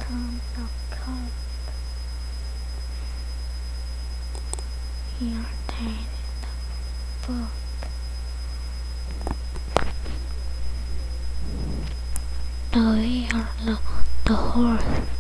tons of cold. Here tasted food. The horse